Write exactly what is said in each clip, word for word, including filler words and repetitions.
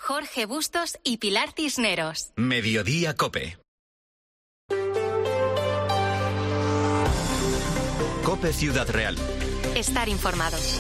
Jorge Bustos y Pilar Cisneros. Mediodía COPE. COPE Ciudad Real. Estar informados.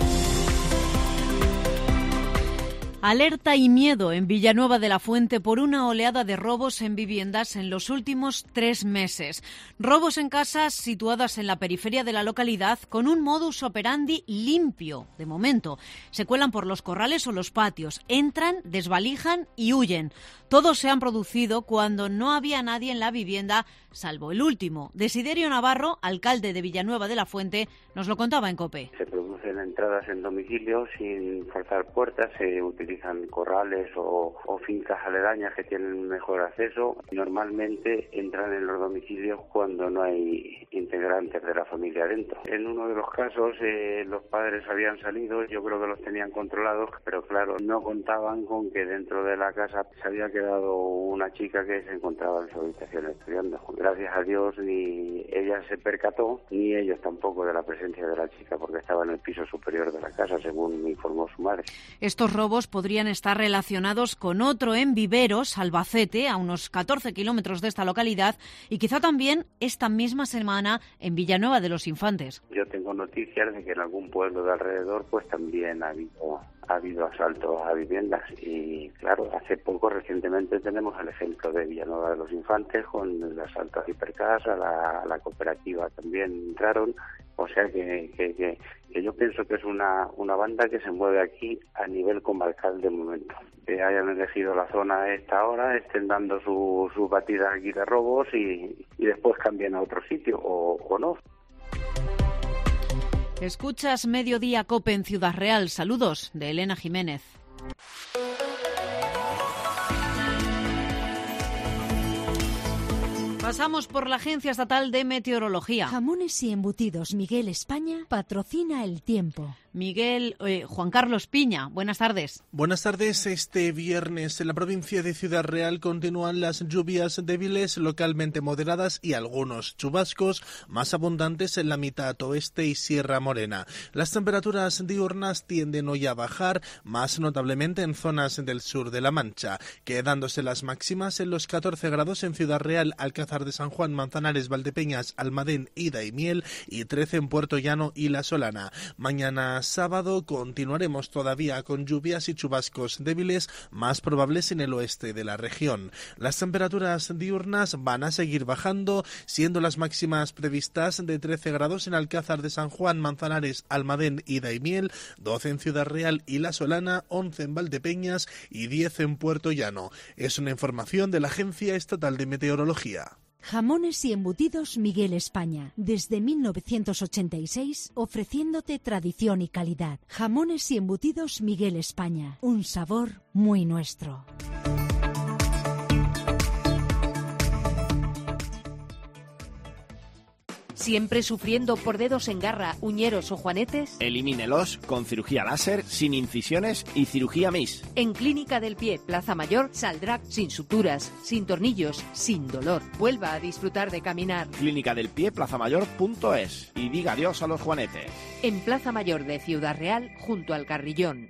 Alerta y miedo en Villanueva de la Fuente por una oleada de robos en viviendas en los últimos tres meses. Robos en casas situadas en la periferia de la localidad con un modus operandi limpio, de momento. Se cuelan por los corrales o los patios, entran, desvalijan y huyen. Todos se han producido cuando no había nadie en la vivienda, salvo el último. Desiderio Navarro, alcalde de Villanueva de la Fuente, nos lo contaba en COPE. Se producen entradas en domicilio sin forzar puertas, se utilizan corrales o, o fincas aledañas que tienen mejor acceso. Normalmente entran en los domicilios cuando no hay integrantes de la familia dentro. En uno de los casos eh, los padres habían salido, yo creo que los tenían controlados, pero claro, no contaban con que dentro de la casa se había quedado una chica que se encontraba en su habitación estudiando. Gracias a Dios ni ella se percató, ni ellos tampoco, de la presencia de la chica, porque estaba en el piso superior de la casa, según me informó su madre. Estos robos podrían estar relacionados con otro en Viveros, Albacete, a unos catorce kilómetros de esta localidad, y quizá también esta misma semana en Villanueva de los Infantes. Yo tengo noticias de que en algún pueblo de alrededor pues también ha habido, ha habido asaltos a viviendas, y claro, hace poco, recientemente, tenemos el ejemplo de Villanueva de los Infantes con el asalto a Hipercasa, la, la cooperativa también entraron. O sea que, que, que, que yo pienso que es una, una banda que se mueve aquí a nivel comarcal de momento. Que hayan elegido la zona a esta hora, estén dando sus su batidas aquí de robos y, y después cambien a otro sitio, o, o no. Escuchas Mediodía COPE en Ciudad Real. Saludos de Elena Jiménez. Pasamos por la Agencia Estatal de Meteorología. Jamones y Embutidos Miguel España patrocina el tiempo. Miguel, eh, Juan Carlos Piña, buenas tardes. Buenas tardes. Este viernes en la provincia de Ciudad Real continúan las lluvias débiles, localmente moderadas, y algunos chubascos más abundantes en la mitad oeste y Sierra Morena. Las temperaturas diurnas tienden hoy a bajar, más notablemente en zonas del sur de La Mancha, quedándose las máximas en los catorce grados en Ciudad Real, Alcázar de San Juan, Manzanares, Valdepeñas, Almadén y Daimiel, y trece en Puerto Llano y La Solana. Mañana sábado continuaremos todavía con lluvias y chubascos débiles, más probables en el oeste de la región. Las temperaturas diurnas van a seguir bajando, siendo las máximas previstas de trece grados en Alcázar de San Juan, Manzanares, Almadén y Daimiel, doce en Ciudad Real y La Solana, once en Valdepeñas y diez en Puerto Llano. Es una información de la Agencia Estatal de Meteorología. Jamones y Embutidos Miguel España, desde mil novecientos ochenta y seis, ofreciéndote tradición y calidad. Jamones y Embutidos Miguel España, un sabor muy nuestro. ¿Siempre sufriendo por dedos en garra, uñeros o juanetes? Elimínelos con cirugía láser, sin incisiones y cirugía M I S. En Clínica del Pie, Plaza Mayor, saldrá sin suturas, sin tornillos, sin dolor. Vuelva a disfrutar de caminar. Clínica del Pie, plazamayor punto es, y diga adiós a los juanetes. En Plaza Mayor de Ciudad Real, junto al Carrillón.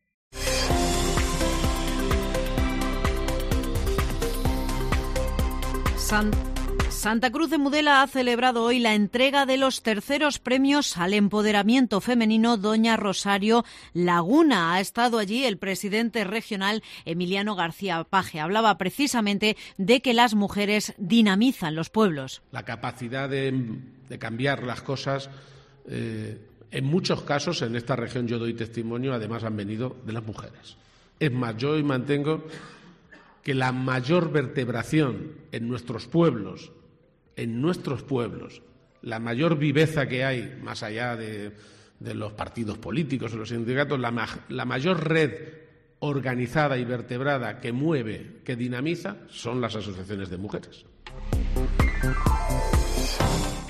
Sant Santa Cruz de Mudela ha celebrado hoy la entrega de los terceros premios al empoderamiento femenino Doña Rosario Laguna. Ha estado allí el presidente regional Emiliano García Paje. Hablaba precisamente de que las mujeres dinamizan los pueblos. La capacidad de, de cambiar las cosas, eh, en muchos casos en esta región, yo doy testimonio, además han venido de las mujeres. Es más, yo hoy mantengo que la mayor vertebración en nuestros pueblos, en nuestros pueblos, la mayor viveza que hay, más allá de, de los partidos políticos o los sindicatos, la, ma la mayor red organizada y vertebrada que mueve, que dinamiza, son las asociaciones de mujeres.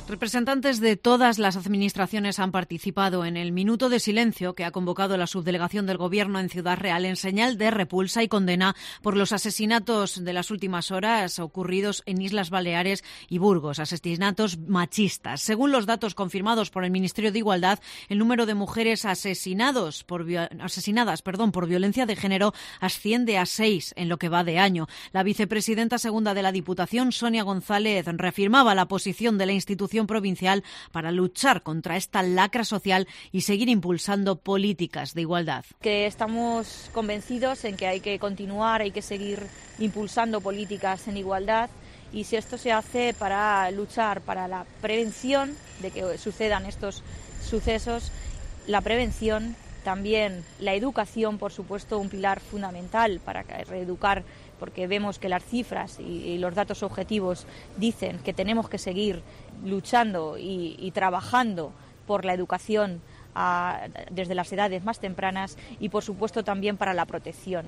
Representantes de todas las administraciones han participado en el minuto de silencio que ha convocado la subdelegación del Gobierno en Ciudad Real en señal de repulsa y condena por los asesinatos de las últimas horas ocurridos en Islas Baleares y Burgos, asesinatos machistas. Según los datos confirmados por el Ministerio de Igualdad, el número de mujeres asesinados por, asesinadas perdón, por violencia de género asciende a seis en lo que va de año. La vicepresidenta segunda de la Diputación, Sonia González, reafirmaba la posición de la institución provincial para luchar contra esta lacra social y seguir impulsando políticas de igualdad. Que estamos convencidos en que hay que continuar, hay que seguir impulsando políticas en igualdad, y si esto se hace para luchar para la prevención de que sucedan estos sucesos, la prevención, también la educación, por supuesto, un pilar fundamental para reeducar, porque vemos que las cifras y, y los datos objetivos dicen que tenemos que seguir luchando y, y trabajando por la educación a, desde las edades más tempranas, y por supuesto también para la protección.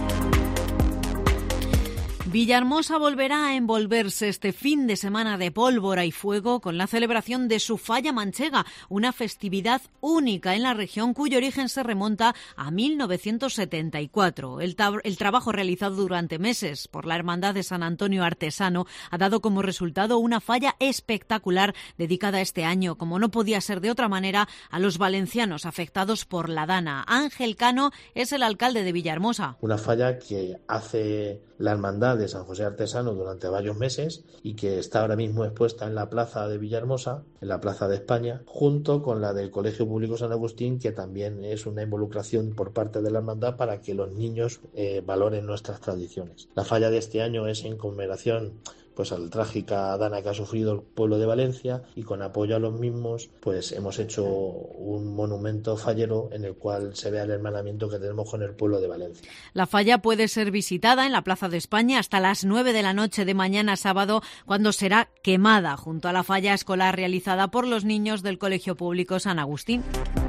Villahermosa volverá a envolverse este fin de semana de pólvora y fuego con la celebración de su Falla Manchega, una festividad única en la región cuyo origen se remonta a mil novecientos setenta y cuatro. El, el trabajo realizado durante meses por la Hermandad de San Antonio Artesano ha dado como resultado una falla espectacular dedicada este año, como no podía ser de otra manera, a los valencianos afectados por la Dana. Ángel Cano es el alcalde de Villahermosa. Una falla que hace la Hermandad de San José Artesano durante varios meses y que está ahora mismo expuesta en la plaza de Villahermosa, en la plaza de España, junto con la del Colegio Público San Agustín, que también es una involucración por parte de la Hermandad para que los niños eh, valoren nuestras tradiciones. La falla de este año es en conmemoración pues a la trágica dana que ha sufrido el pueblo de Valencia, y con apoyo a los mismos pues hemos hecho un monumento fallero en el cual se vea el hermanamiento que tenemos con el pueblo de Valencia. La falla puede ser visitada en la Plaza de España hasta las nueve de la noche de mañana sábado, cuando será quemada junto a la falla escolar realizada por los niños del Colegio Público San Agustín.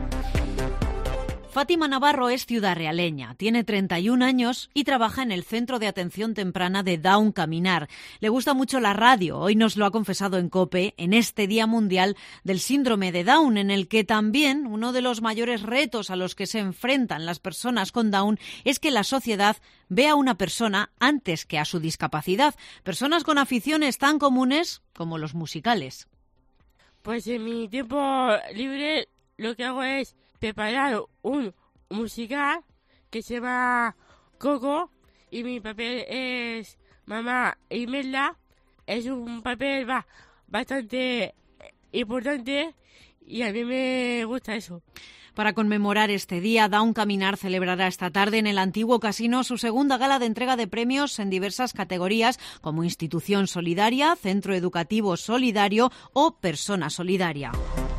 Fátima Navarro es ciudadrealeña, tiene treinta y un años y trabaja en el Centro de Atención Temprana de Down Caminar. Le gusta mucho la radio, hoy nos lo ha confesado en COPE, en este Día Mundial del Síndrome de Down, en el que también uno de los mayores retos a los que se enfrentan las personas con Down es que la sociedad vea a una persona antes que a su discapacidad. Personas con aficiones tan comunes como los musicales. Pues en mi tiempo libre lo que hago es preparar un musical que se llama Coco, y mi papel es Mamá Imelda. Es un papel va, bastante importante y a mí me gusta eso. Para conmemorar este día, Down Caminar celebrará esta tarde en el antiguo casino su segunda gala de entrega de premios en diversas categorías como Institución Solidaria, Centro Educativo Solidario o Persona Solidaria.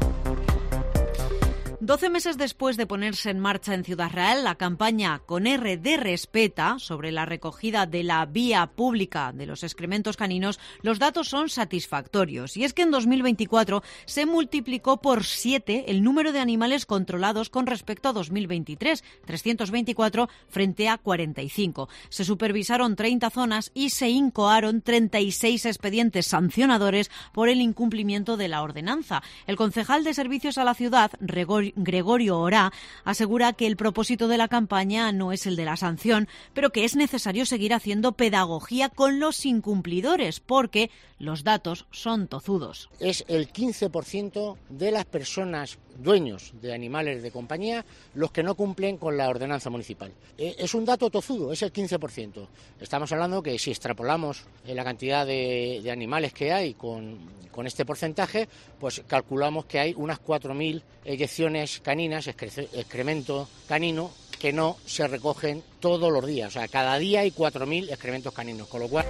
Doce meses después de ponerse en marcha en Ciudad Real la campaña Con R de Respeta sobre la recogida de la vía pública de los excrementos caninos, los datos son satisfactorios. Y es que en dos mil veinticuatro se multiplicó por siete el número de animales controlados con respecto a dos mil veintitrés, trescientos veinticuatro frente a cuarenta y cinco. Se supervisaron treinta zonas y se incoaron treinta y seis expedientes sancionadores por el incumplimiento de la ordenanza. El concejal de Servicios a la Ciudad, Gregorio Gregorio Orá, asegura que el propósito de la campaña no es el de la sanción, pero que es necesario seguir haciendo pedagogía con los incumplidores, porque los datos son tozudos. Es el quince por ciento de las personas dueños de animales de compañía los que no cumplen con la ordenanza municipal. Es un dato tozudo, es el quince por ciento. Estamos hablando que si extrapolamos la cantidad de, de animales que hay con, con este porcentaje, pues calculamos que hay unas cuatro mil eyecciones caninas, excre, excremento canino, que no se recogen todos los días. O sea, cada día hay cuatro mil excrementos caninos, con lo cual...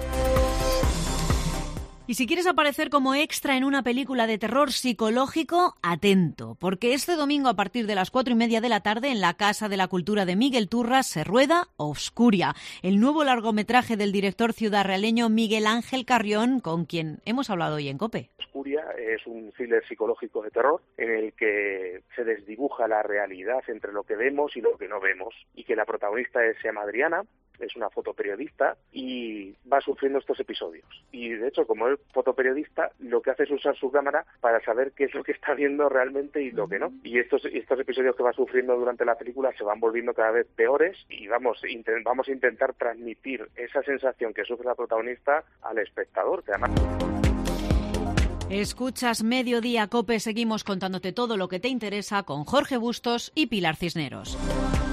Y si quieres aparecer como extra en una película de terror psicológico, atento, porque este domingo a partir de las cuatro y media de la tarde en la Casa de la Cultura de Miguel Turras se rueda Obscuria, el nuevo largometraje del director ciudadrealeño Miguel Ángel Carrión, con quien hemos hablado hoy en COPE. Furia es un thriller psicológico de terror en el que se desdibuja la realidad entre lo que vemos y lo que no vemos, y que la protagonista se llama Adriana, es una fotoperiodista y va sufriendo estos episodios. Y de hecho, como es fotoperiodista, lo que hace es usar su cámara para saber qué es lo que está viendo realmente y lo que no. Y estos estos episodios que va sufriendo durante la película se van volviendo cada vez peores y vamos, intent, vamos a intentar transmitir esa sensación que sufre la protagonista al espectador, que además... Escuchas Mediodía Cope, seguimos contándote todo lo que te interesa con Jorge Bustos y Pilar Cisneros.